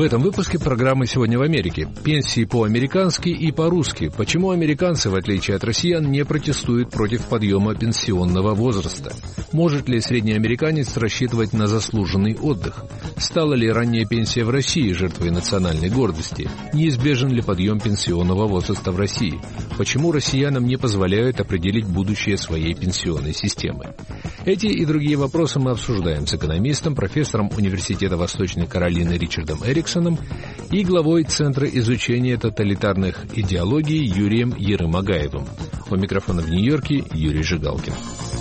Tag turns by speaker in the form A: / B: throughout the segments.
A: этом выпуске программы «Сегодня в Америке». Пенсии по-американски и по-русски. Почему американцы, в отличие от россиян, не протестуют против подъема пенсионного возраста? Может ли средний американец рассчитывать на заслуженный отдых? Стала ли ранняя пенсия в России жертвой национальной гордости? Неизбежен ли подъем пенсионного возраста в России? Почему россиянам не позволяют определить будущее своей пенсионной системы? Эти и другие вопросы мы обсуждаем с экономистом, профессором Университета Восточной Каролины Ричардом Эриксоном и главой Центра изучения тоталитарных идеологий Юрием Ерымагаевым. У микрофона в Нью-Йорке Юрий Жигалкин.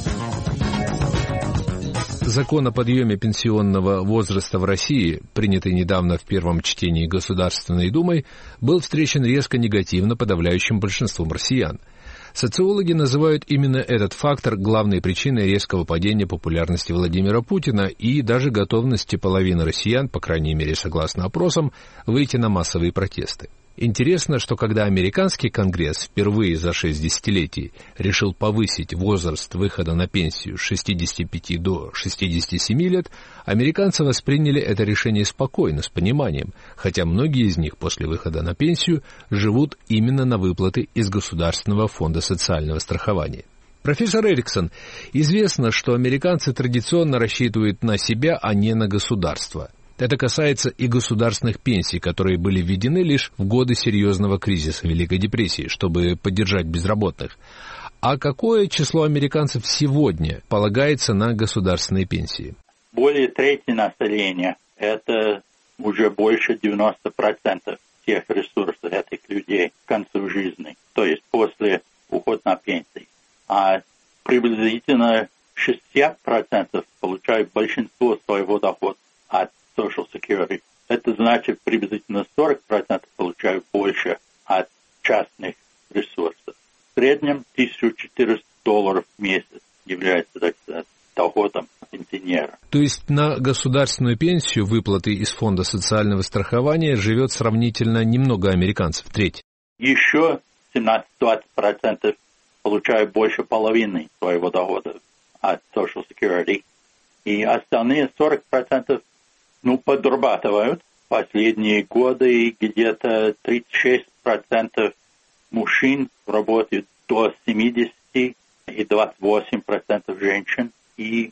A: Закон о подъеме пенсионного возраста в России, принятый недавно в первом чтении Государственной Думой, был встречен резко негативно подавляющим большинством россиян. Социологи называют именно этот фактор главной причиной резкого падения популярности Владимира Путина и даже готовности половины россиян, по крайней мере согласно опросам, выйти на массовые протесты. Интересно, что когда американский Конгресс впервые за 6 десятилетий решил повысить возраст выхода на пенсию с 65 до 67 лет, американцы восприняли это решение спокойно, с пониманием, хотя многие из них после выхода на пенсию живут именно на выплаты из Государственного фонда социального страхования. Профессор Эриксон, известно, что американцы традиционно рассчитывают на себя, а не на государство. Это касается и государственных пенсий, которые были введены лишь в годы серьезного кризиса Великой депрессии, чтобы поддержать безработных. А какое число американцев сегодня полагается на государственные пенсии?
B: Более трети населения, это уже больше 90% всех ресурсов этих людей к концу жизни, то есть после ухода на пенсию. А приблизительно 60% получают большинство своего дохода от Social Security. Это значит, приблизительно 40% получают больше от частных ресурсов. В среднем $1400 в месяц является, так сказать, доходом пенсионера.
A: То есть на государственную пенсию, выплаты из фонда социального страхования, живет сравнительно немного американцев, треть.
B: Еще 17-20% получают больше половины своего дохода от Social Security. И остальные 40% подрабатывают. Последние годы где-то 36% мужчин работают до 70, и 28% женщин, и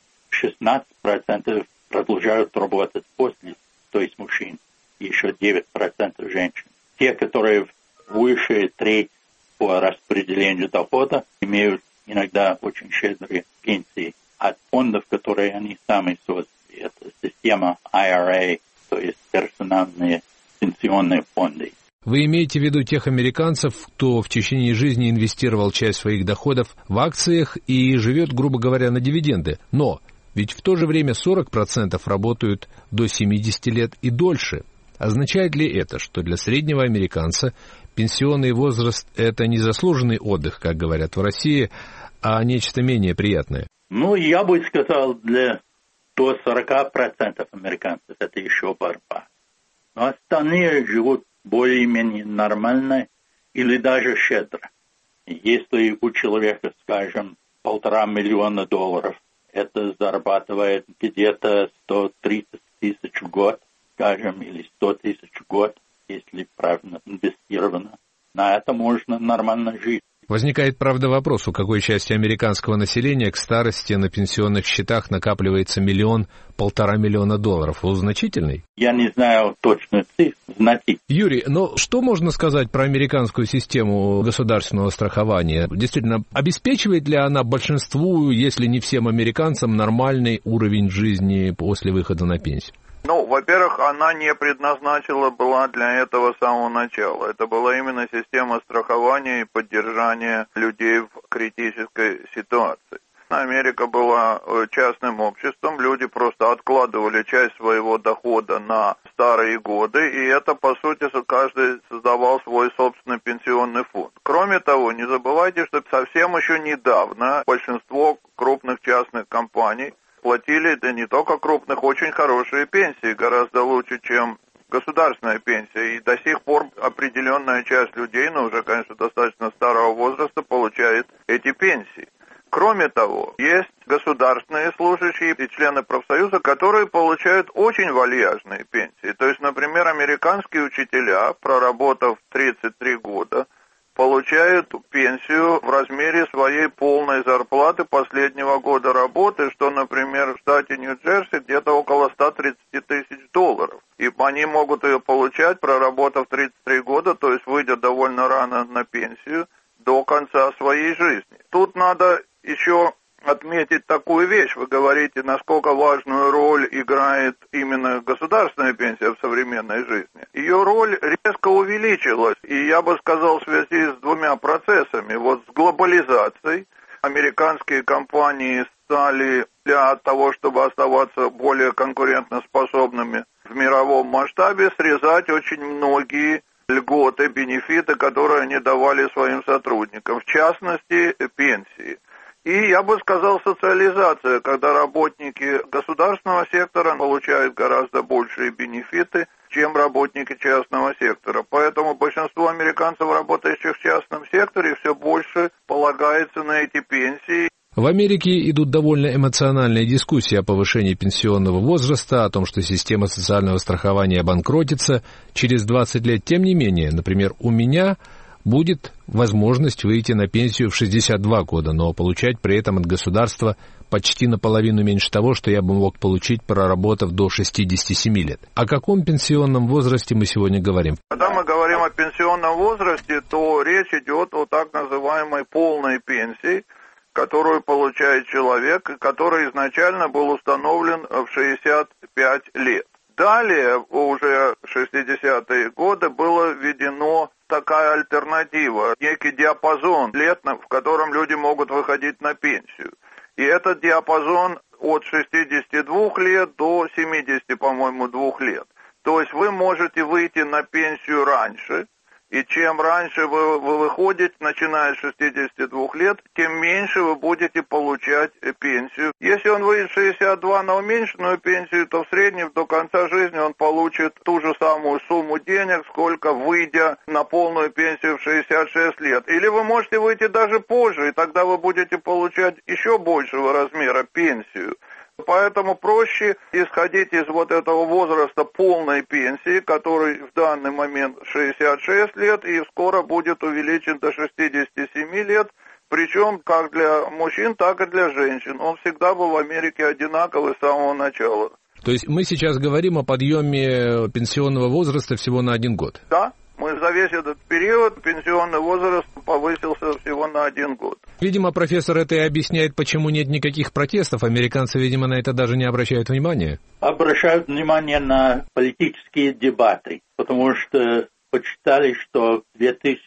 B: 16% продолжают работать после, то есть мужчин, и еще 9% женщин. Те, которые выше треть по распределению дохода, имеют иногда очень щедрые пенсии от фондов, которые они сами создали. Это система IRA, то есть персональные пенсионные фонды.
A: Вы имеете в виду тех американцев, кто в течение жизни инвестировал часть своих доходов в акциях и живет, грубо говоря, на дивиденды. Но ведь в то же время 40% работают до 70 лет и дольше. Означает ли это, что для среднего американца пенсионный возраст – это не заслуженный отдых, как говорят в России, а нечто менее приятное?
B: Я бы сказал, для до 40% американцев это еще борьба. Но остальные живут более-менее нормально или даже щедро. Если у человека, скажем, $1,5 миллиона, это зарабатывает где-то 130 тысяч в год, скажем, или 100 тысяч в год, если правильно инвестировано. На это можно нормально жить.
A: Возникает, правда, вопрос, у какой части американского населения к старости на пенсионных счетах накапливается $1-1,5 миллиона. Он значительный?
B: Я не знаю точно цифр, значительный.
A: Юрий, но что можно сказать про американскую систему государственного страхования? Действительно, обеспечивает ли она большинству, если не всем американцам, нормальный уровень жизни после выхода на пенсию?
C: Во-первых, она не предназначена была для этого с самого начала. Это была именно система страхования и поддержания людей в критической ситуации. Америка была частным обществом, люди просто откладывали часть своего дохода на старые годы, и это, по сути, каждый создавал свой собственный пенсионный фонд. Кроме того, не забывайте, что совсем еще недавно большинство крупных частных компаний платили, да не только крупных, очень хорошие пенсии, гораздо лучше, чем государственная пенсия. И до сих пор определенная часть людей, уже, конечно, достаточно старого возраста, получает эти пенсии. Кроме того, есть государственные служащие и члены профсоюза, которые получают очень вальяжные пенсии. То есть, например, американские учителя, проработав 33 года, получают пенсию в размере своей полной зарплаты последнего года работы, что, например, в штате Нью-Джерси где-то около 130 тысяч долларов. И они могут ее получать, проработав 33 года, то есть выйдя довольно рано на пенсию, до конца своей жизни. Тут надо еще отметить такую вещь. Вы говорите, насколько важную роль играет именно государственная пенсия в современной жизни. Ее роль резко увеличилась, и я бы сказал, в связи с двумя процессами. Вот с глобализацией американские компании стали для того, чтобы оставаться более конкурентоспособными в мировом масштабе, срезать очень многие льготы, бенефиты, которые они давали своим сотрудникам, в частности, пенсии. И, я бы сказал, социализация, когда работники государственного сектора получают гораздо большие бенефиты, чем работники частного сектора. Поэтому большинство американцев, работающих в частном секторе, все больше полагается на эти пенсии.
A: В Америке идут довольно эмоциональные дискуссии о повышении пенсионного возраста, о том, что система социального страхования обанкротится через 20 лет. Тем не менее, например, у меня будет возможность выйти на пенсию в 62 года, но получать при этом от государства почти наполовину меньше того, что я бы мог получить, проработав до 67 лет. О каком пенсионном возрасте мы сегодня говорим?
C: Когда мы говорим о пенсионном возрасте, то речь идет о так называемой полной пенсии, которую получает человек, который изначально был установлен в 65 лет. Далее, уже 60-е годы, было введено такая альтернатива, некий диапазон лет, в котором люди могут выходить на пенсию. И этот диапазон от 62 лет до 70, по-моему, 2 лет. То есть вы можете выйти на пенсию раньше, и чем раньше вы выходите, начиная с 62 лет, тем меньше вы будете получать пенсию. Если он выйдет 62 на уменьшенную пенсию, то в среднем до конца жизни он получит ту же самую сумму денег, сколько выйдя на полную пенсию в 66 лет. Или вы можете выйти даже позже, и тогда вы будете получать еще большего размера пенсию. Поэтому проще исходить из вот этого возраста полной пенсии, который в данный момент 66 лет и скоро будет увеличен до 67 лет, причем как для мужчин, так и для женщин. Он всегда был в Америке одинаковый с самого начала.
A: То есть мы сейчас говорим о подъеме пенсионного возраста всего на 1 год?
C: Да. За весь этот период пенсионный возраст повысился всего на 1 год.
A: Видимо, профессор это и объясняет, почему нет никаких протестов. Американцы, видимо, на это даже не обращают внимания.
B: Обращают внимание на политические дебаты, потому что почитали, что к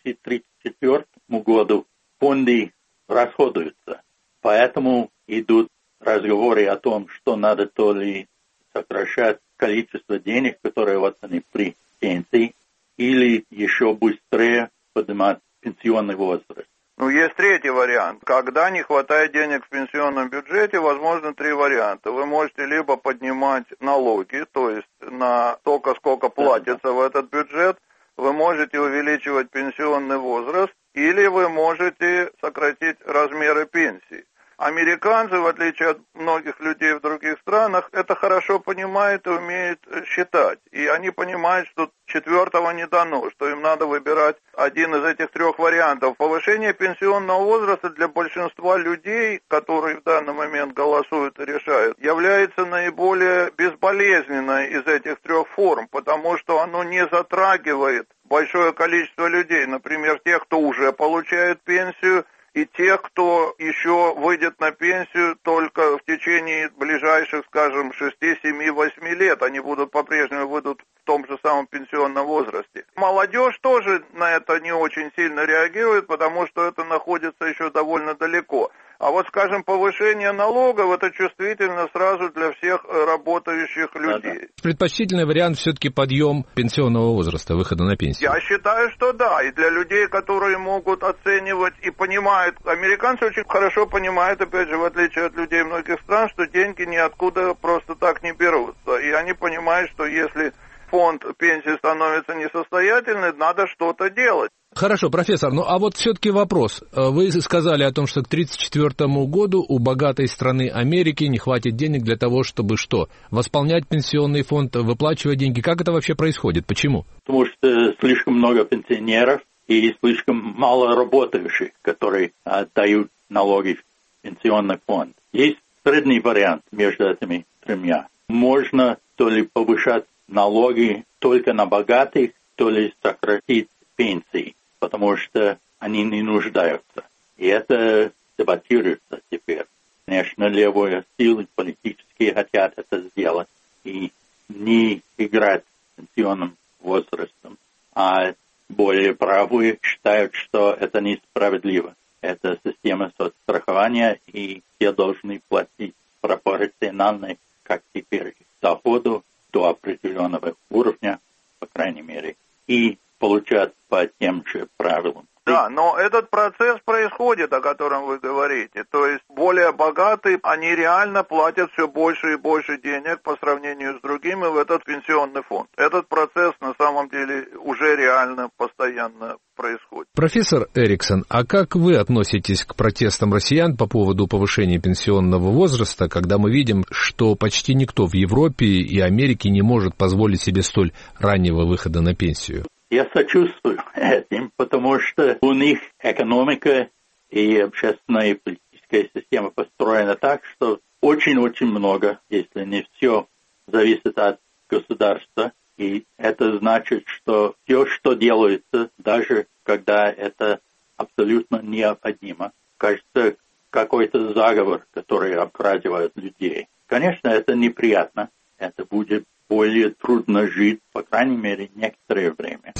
B: 2034 году фонды расходуются. Поэтому идут разговоры о том, что надо то ли сокращать количество денег, которые отданы при пенсии, или еще быстрее поднимать пенсионный возраст.
C: Есть третий вариант. Когда не хватает денег в пенсионном бюджете, возможно 3 варианта. Вы можете либо поднимать налоги, то есть на столько, сколько платится в этот бюджет, вы можете увеличивать пенсионный возраст, или вы можете сократить размеры пенсии. Американцы, в отличие от многих людей в других странах, это хорошо понимают и умеют считать. И они понимают, что 4-го не дано, что им надо выбирать один из этих 3 вариантов. Повышение пенсионного возраста для большинства людей, которые в данный момент голосуют и решают, является наиболее безболезненной из этих 3 форм, потому что оно не затрагивает большое количество людей, например, тех, кто уже получает пенсию, и тех, кто еще выйдет на пенсию только в течение ближайших, скажем, 6, 7, 8 лет. Они будут по-прежнему выйдут в том же самом пенсионном возрасте. Молодежь тоже на это не очень сильно реагирует, потому что это находится еще довольно далеко. А вот, скажем, повышение налогов, это чувствительно сразу для всех работающих людей.
A: Предпочтительный вариант все-таки подъем пенсионного возраста, выхода на пенсию.
C: Я считаю, что да. И для людей, которые могут оценивать и понимают, американцы очень хорошо понимают, опять же, в отличие от людей многих стран, что деньги ниоткуда просто так не берутся. И они понимают, что если фонд пенсии становится несостоятельным, надо что-то делать.
A: Хорошо, профессор, ну а вот все-таки вопрос. Вы сказали о том, что к 1934 году у богатой страны Америки не хватит денег для того, чтобы что? Восполнять пенсионный фонд, выплачивать деньги. Как это вообще происходит? Почему?
B: Потому что слишком много пенсионеров и слишком мало работающих, которые отдают налоги в пенсионный фонд. Есть средний вариант между этими тремя. Можно то ли повышать налоги только на богатых, то ли сократить пенсии, потому что они не нуждаются. И это дебатируется теперь. Конечно, левые силы политические хотят это сделать и не играть с пенсионным возрастом, а более правые считают, что это несправедливо. Это система соцстрахования, и все должны платить пропорционально, как теперь, доходу до определенного уровня, по крайней мере, и получать по тем же правилам.
C: Да, но этот процесс происходит, о котором вы говорите. То есть более богатые, они реально платят все больше и больше денег по сравнению с другими в этот пенсионный фонд. Этот процесс на самом деле уже реально постоянно происходит.
A: Профессор Эриксон, а как вы относитесь к протестам россиян по поводу повышения пенсионного возраста, когда мы видим, что почти никто в Европе и Америке не может позволить себе столь раннего выхода на пенсию?
B: Я сочувствую этим, потому что у них экономика и общественная и политическая система построена так, что очень-очень много, если не все, зависит от государства. И это значит, что все, что делается, даже когда это абсолютно необходимо, кажется какой-то заговор, который обкрадывает людей. Конечно, это неприятно, это будет более трудно жить, по крайней мере, некоторое время.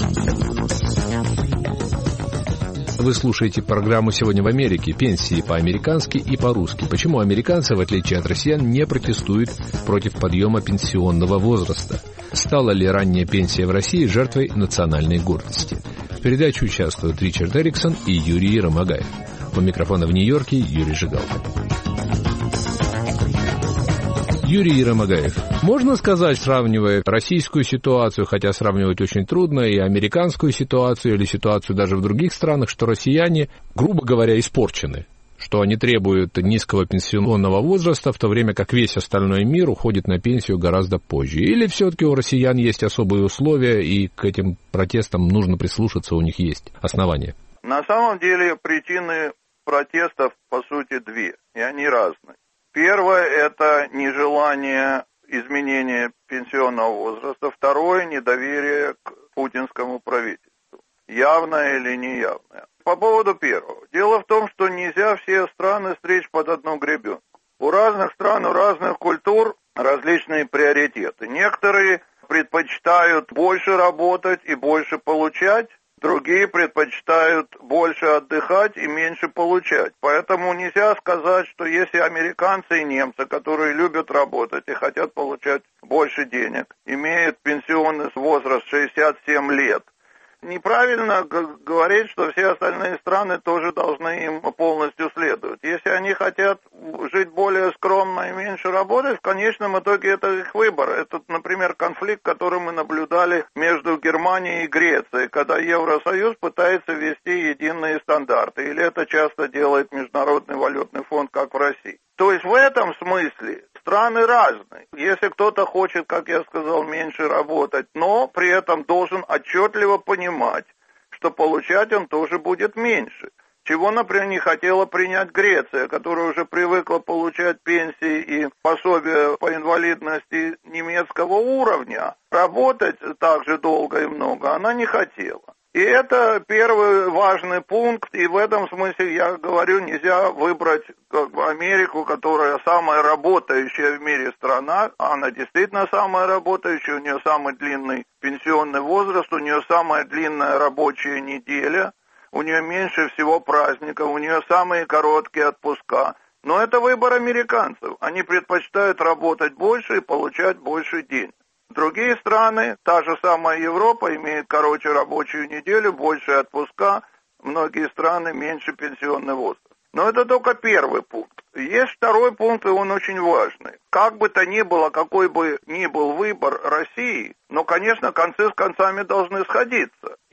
A: Вы слушаете программу «Сегодня в Америке». Пенсии по-американски и по-русски. Почему американцы, в отличие от россиян, не протестуют против подъема пенсионного возраста? Стала ли ранняя пенсия в России жертвой национальной гордости? В передаче участвуют Ричард Эриксон и Юрий Ромагаев. У микрофона в Нью-Йорке Юрий Жигалко. Юрий Ромагаев. Можно сказать, сравнивая российскую ситуацию, хотя сравнивать очень трудно, и американскую ситуацию, или ситуацию даже в других странах, что россияне, грубо говоря, испорчены, что они требуют низкого пенсионного возраста, в то время как весь остальной мир уходит на пенсию гораздо позже? Или все-таки у россиян есть особые условия, и к этим протестам нужно прислушаться, у них есть основания?
C: На самом деле причины протестов, по сути, две, и они разные. Первое – это нежелание изменения пенсионного возраста. Второе – недоверие к путинскому правительству. Явное или неявное. По поводу первого. Дело в том, что нельзя все страны стричь под одну гребенку. У разных стран, у разных культур различные приоритеты. Некоторые предпочитают больше работать и больше получать. Другие предпочитают больше отдыхать и меньше получать. Поэтому нельзя сказать, что если американцы и немцы, которые любят работать и хотят получать больше денег, имеют пенсионный возраст 67 лет, неправильно говорить, что все остальные страны тоже должны им полностью следовать. Если они хотят жить более скромно и меньше работать, в конечном итоге это их выбор. Это, например, конфликт, который мы наблюдали между Германией и Грецией, когда Евросоюз пытается ввести единые стандарты. Или это часто делает Международный валютный фонд, как в России. То есть в этом смысле страны разные. Если кто-то хочет, как я сказал, меньше работать, но при этом должен отчетливо понимать, что получать он тоже будет меньше. Чего, например, не хотела принять Греция, которая уже привыкла получать пенсии и пособия по инвалидности немецкого уровня. Работать так же долго и много она не хотела. И это первый важный пункт, и в этом смысле, я говорю, нельзя выбрать Америку, которая самая работающая в мире страна. Она действительно самая работающая, у нее самый длинный пенсионный возраст, у нее самая длинная рабочая неделя, у нее меньше всего праздников, у нее самые короткие отпуска. Но это выбор американцев. Они предпочитают работать больше и получать больше денег. Другие страны, та же самая Европа, имеет короче рабочую неделю, больше отпуска, многие страны меньше пенсионный возраст. Но это только первый пункт. Есть второй пункт, и он очень важный. Как бы то ни было, какой бы ни был выбор России, но, конечно, концы с концами должны сходиться.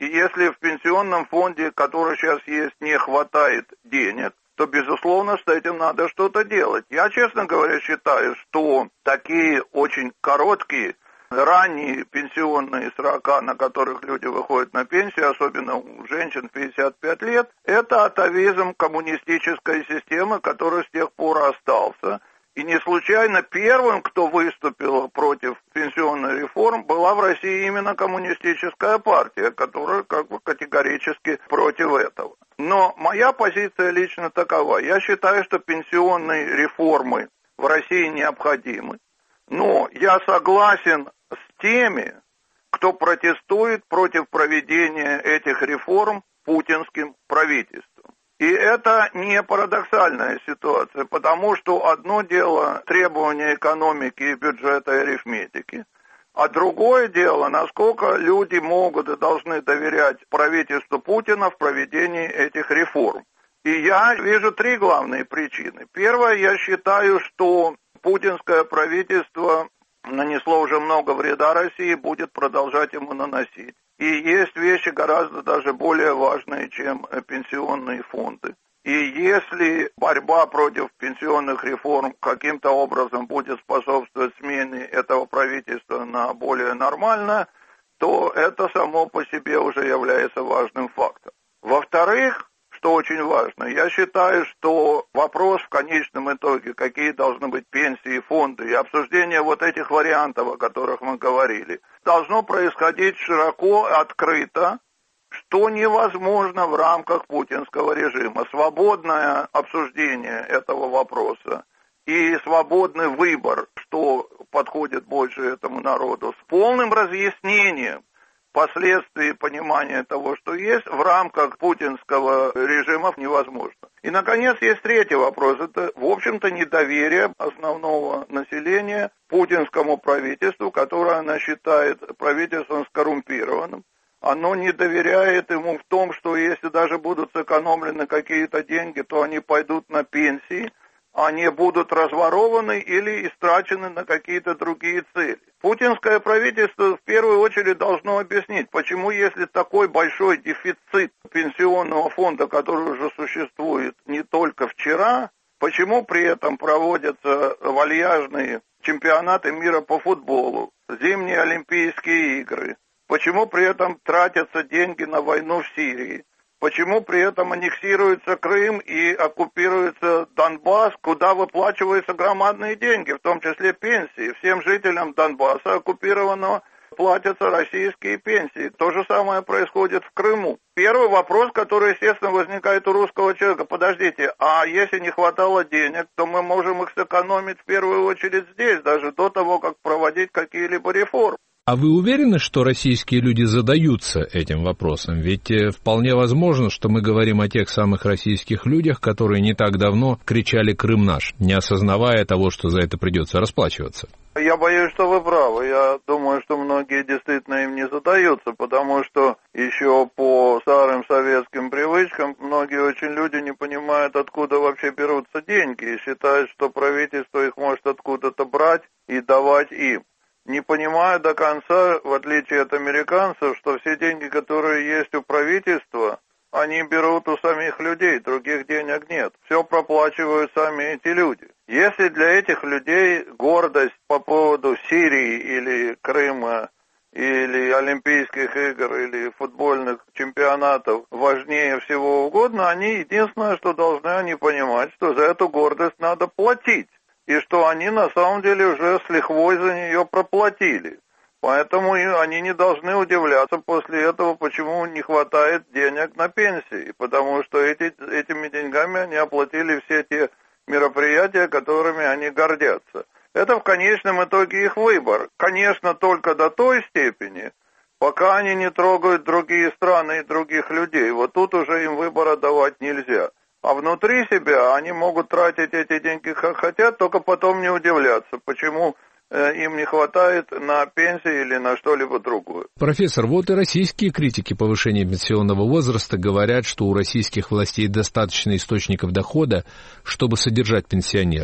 C: И если в пенсионном фонде, который сейчас есть, не хватает денег, то, безусловно, с этим надо что-то делать. Я, честно говоря, считаю, что такие очень короткие, ранние пенсионные срока, на которых люди выходят на пенсию, особенно у женщин 55 лет, это атовизм коммунистической системы, который с тех пор остался. И не случайно первым, кто выступил против пенсионной реформы, была в России именно коммунистическая партия, которая категорически против этого. Но моя позиция лично такова. Я считаю, что пенсионные реформы в России необходимы. Но я согласен с теми, кто протестует против проведения этих реформ путинским правительством. И это не парадоксальная ситуация, потому что одно дело требования экономики и бюджета и арифметики, а другое дело, насколько люди могут и должны доверять правительству Путина в проведении этих реформ. И я вижу три главные причины. Первое, я считаю, что путинское правительство нанесло уже много вреда России, будет продолжать ему наносить. И есть вещи гораздо даже более важные, чем пенсионные фонды. И если борьба против пенсионных реформ каким-то образом будет способствовать смене этого правительства на более нормальное, то это само по себе уже является важным фактом. Во-вторых, что очень важно, я считаю, что вопрос в конечном итоге, какие должны быть пенсии, фонды, и обсуждение вот этих вариантов, о которых мы говорили, должно происходить широко, открыто, что невозможно в рамках путинского режима. Свободное обсуждение этого вопроса и свободный выбор, что подходит больше этому народу, с полным разъяснением последствий понимания того, что есть, в рамках путинского режима невозможно. И, наконец, есть третий вопрос. Это, в общем-то, недоверие основного населения путинскому правительству, которое она считает правительством скоррумпированным. Оно не доверяет ему в том, что если даже будут сэкономлены какие-то деньги, то они пойдут на пенсии, они будут разворованы или истрачены на какие-то другие цели. Путинское правительство в первую очередь должно объяснить, почему, если такой большой дефицит пенсионного фонда, который уже существует не только вчера, почему при этом проводятся вальяжные чемпионаты мира по футболу, зимние Олимпийские игры, почему при этом тратятся деньги на войну в Сирии, почему при этом аннексируется Крым и оккупируется Донбасс, куда выплачиваются громадные деньги, в том числе пенсии. Всем жителям Донбасса оккупированного платятся российские пенсии. То же самое происходит в Крыму. Первый вопрос, который, естественно, возникает у русского человека: подождите, а если не хватало денег, то мы можем их сэкономить в первую очередь здесь, даже до того, как проводить какие-либо реформы.
A: А вы уверены, что российские люди задаются этим вопросом? Ведь вполне возможно, что мы говорим о тех самых российских людях, которые не так давно кричали «Крым наш», не осознавая того, что за это придется расплачиваться.
C: Я боюсь, что вы правы. Я думаю, что многие действительно им не задаются, потому что еще по старым советским привычкам многие очень люди не понимают, откуда вообще берутся деньги, и считают, что правительство их может откуда-то брать и давать им. Не понимаю до конца, в отличие от американцев, что все деньги, которые есть у правительства, они берут у самих людей, других денег нет. Все проплачивают сами эти люди. Если для этих людей гордость по поводу Сирии или Крыма, или Олимпийских игр, или футбольных чемпионатов важнее всего угодно, они единственное, что должны они понимать, что за эту гордость надо платить. И что они на самом деле уже с лихвой за нее проплатили. Поэтому они не должны удивляться после этого, почему не хватает денег на пенсии. Потому что этими деньгами они оплатили все те мероприятия, которыми они гордятся. Это в конечном итоге их выбор. Конечно, только до той степени, пока они не трогают другие страны и других людей. Вот тут уже им выбора давать нельзя. А внутри себя они могут тратить эти деньги как хотят, только потом не удивляться, почему им не хватает на пенсии или на что-либо другое.
A: Профессор, вот и российские критики повышения пенсионного возраста говорят, что у российских властей достаточно источников дохода, чтобы содержать пенсионеров.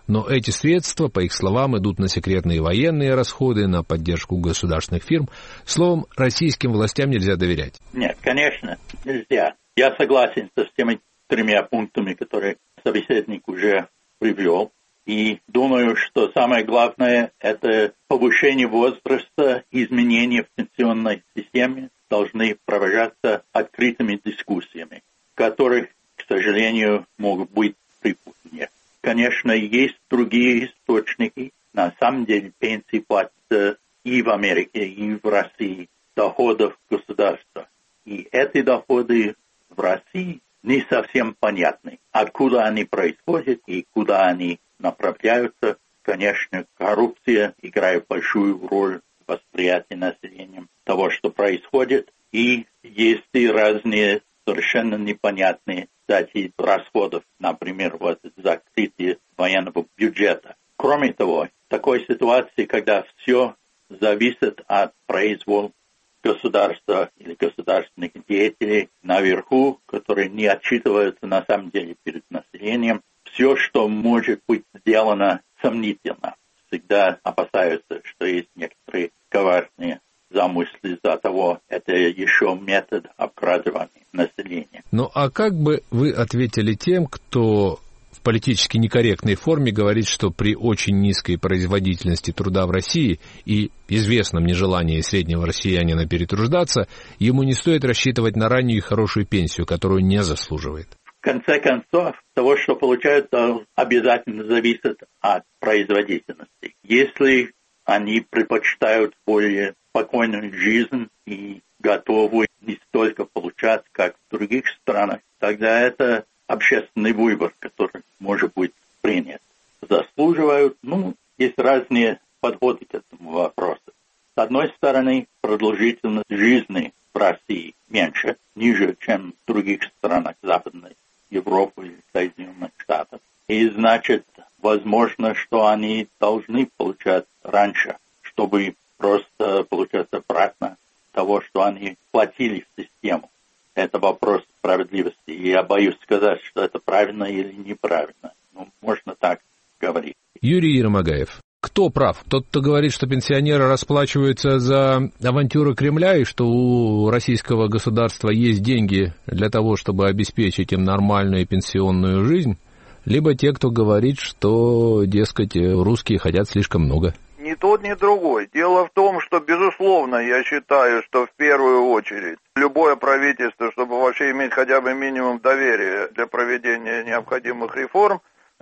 A: Но эти средства, по их словам, идут на секретные военные расходы, на поддержку государственных фирм. Словом, российским властям нельзя доверять.
B: Нет, конечно, нельзя. Я согласен со всеми тремя пунктами, которые собеседник уже привел. И думаю, что самое главное – это повышение возраста, изменения в пенсионной системе должны провожаться открытыми дискуссиями, которых, к сожалению, могут быть припутания. Конечно, есть другие источники. На самом деле пенсии платятся и в Америке, и в России, доходов государства. И эти доходы в России не совсем понятны. Откуда они происходят и куда они направляются. Конечно, коррупция играет большую роль в восприятии населением того, что происходит. И есть и разные совершенно непонятные статьи расходов, например, вот закрытие военного бюджета. Кроме того, в такой ситуации, когда все зависит от произвола государства или государственных деятелей наверху, которые не отчитываются на самом деле перед населением, все, что может быть сделано, сомнительно. Всегда опасаются, что есть некоторые коварные замыслы за того, это еще метод обкрадывания населения.
A: Ну а как бы вы ответили тем, кто в политически некорректной форме говорит, что при очень низкой производительности труда в России и известном нежелании среднего россиянина перетруждаться, ему не стоит рассчитывать на раннюю и хорошую пенсию, которую не заслуживает?
B: В конце концов, того, что получается, обязательно зависит от производительности. Если они предпочитают более спокойную жизнь и готовы не столько получать, как в других странах, тогда это общественный выбор, который может быть принят. Заслуживают, есть разные подходы к этому вопросу. С одной стороны, продолжительность жизни в России меньше, ниже, чем в других странах Западной Европы или Соединенных Штатов. И значит, возможно, что они должны получать раньше, чтобы просто получать обратно того, что они платили в систему. Это вопрос справедливости. И я боюсь сказать, что это правильно или неправильно. Можно так говорить.
A: Юрий Ермогаев. Кто прав? Тот, кто говорит, что пенсионеры расплачиваются за авантюры Кремля и что у российского государства есть деньги для того, чтобы обеспечить им нормальную пенсионную жизнь, либо те, кто говорит, что, дескать, русские хотят слишком много.
C: Ни тот, ни другой. Дело в том, что, безусловно, я считаю, что в первую очередь любое правительство, чтобы вообще иметь хотя бы минимум доверия для проведения необходимых реформ,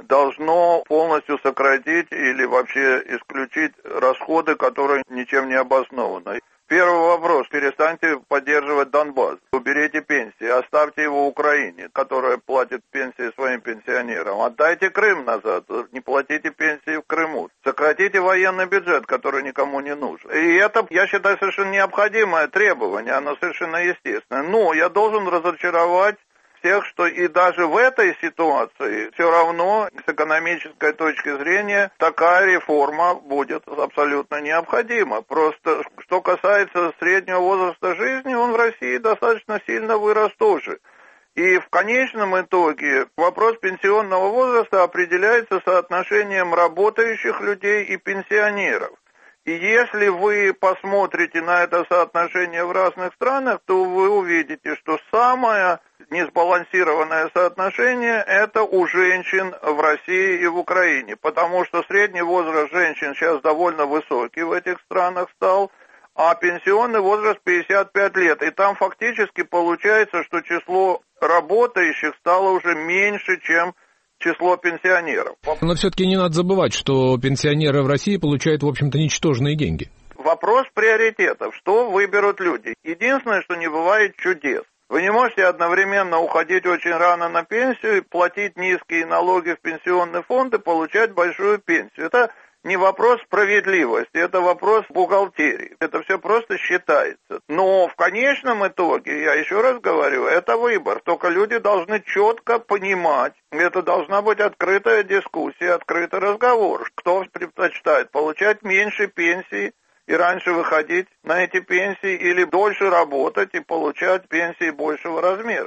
C: должно полностью сократить или вообще исключить расходы, которые ничем не обоснованы. Первый вопрос. Перестаньте поддерживать Донбасс. Уберите пенсии, оставьте его Украине, которая платит пенсии своим пенсионерам. Отдайте Крым назад, не платите пенсии в Крыму. Сократите военный бюджет, который никому не нужен. И это, я считаю, совершенно необходимое требование, оно совершенно естественное. Но я должен разочаровать тех, что и даже в этой ситуации все равно с экономической точки зрения такая реформа будет абсолютно необходима. Просто что касается среднего возраста жизни, он в России достаточно сильно вырос тоже. И в конечном итоге вопрос пенсионного возраста определяется соотношением работающих людей и пенсионеров. И если вы посмотрите на это соотношение в разных странах, то вы увидите, что самое несбалансированное соотношение это у женщин в России и в Украине, потому что средний возраст женщин сейчас довольно высокий в этих странах стал, а пенсионный возраст 55 лет. И там фактически получается, что число работающих стало уже меньше, чем число пенсионеров.
A: Но все-таки не надо забывать, что пенсионеры в России получают, в общем-то, ничтожные деньги.
C: Вопрос приоритетов. Что выберут люди? Единственное, что не бывает чудес. Вы не можете одновременно уходить очень рано на пенсию, платить низкие налоги в пенсионный фонд и получать большую пенсию. Это не вопрос справедливости, это вопрос бухгалтерии. Это все просто считается. Но в конечном итоге, я еще раз говорю, это выбор. Только люди должны четко понимать, это должна быть открытая дискуссия, открытый разговор. Кто предпочитает получать меньше пенсии и раньше выходить на эти пенсии или дольше работать и получать пенсии большего размера.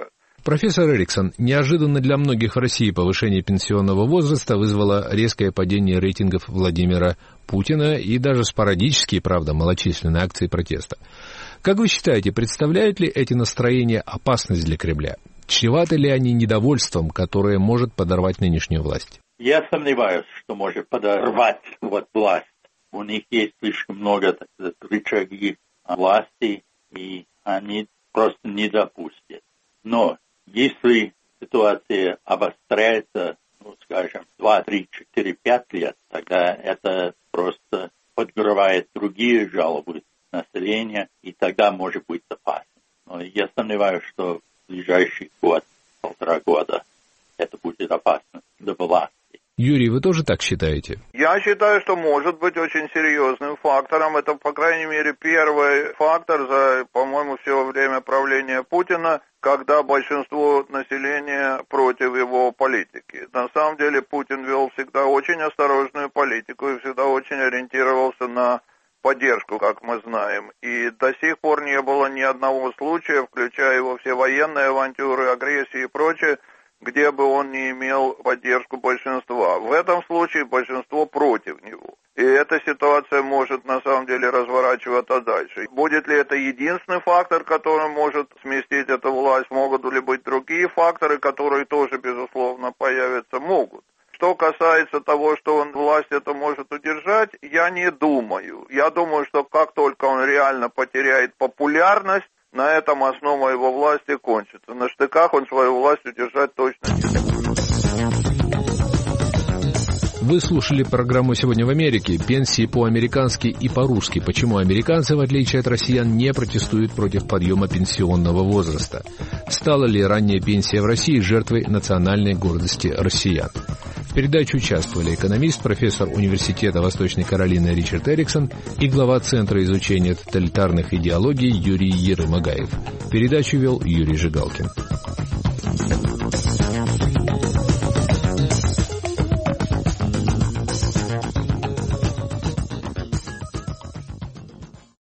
A: Профессор Эриксон, неожиданно для многих в России повышение пенсионного возраста вызвало резкое падение рейтингов Владимира Путина и даже спорадические, правда, малочисленные акции протеста. Как вы считаете, представляют ли эти настроения опасность для Кремля? Чреваты ли они недовольством, которое может подорвать нынешнюю власть?
B: Я сомневаюсь, что может подорвать власть. У них есть слишком много рычагов власти, и они просто не допустят. Но если ситуация обостряется, скажем, 2, 3, 4, 5 лет, тогда это просто подгревает другие жалобы населения, и тогда может быть опасно. Но я сомневаюсь, что в ближайший год, 1,5 года это будет опасно для власти.
A: Юрий, вы тоже так считаете?
C: Я считаю, что может быть очень серьезным фактором. Это, по крайней мере, первый фактор за, по-моему, все время правления Путина, когда большинство населения против его политики. На самом деле Путин вел всегда очень осторожную политику и всегда очень ориентировался на поддержку, как мы знаем. И до сих пор не было ни одного случая, включая его все военные авантюры, агрессии и прочее, где бы он не имел поддержку большинства. В этом случае большинство против него. И эта ситуация может на самом деле разворачиваться дальше. Будет ли это единственный фактор, который может сместить эту власть? Могут ли быть другие факторы, которые тоже, безусловно, появятся? Могут. Что касается того, что он власть это может удержать, я не думаю. Я думаю, что как только он реально потеряет популярность, на этом основа его власти кончится. На штыках он свою власть удержать точно не сможет.
A: Вы слушали программу «Сегодня в Америке». Пенсии по-американски и по-русски. Почему американцы, в отличие от россиян, не протестуют против подъема пенсионного возраста? Стала ли ранняя пенсия в России жертвой национальной гордости россиян? В передаче участвовали экономист, профессор Университета Восточной Каролины Ричард Эриксон и глава Центра изучения тоталитарных идеологий Юрий Ерымагаев. Передачу вел Юрий Жигалкин.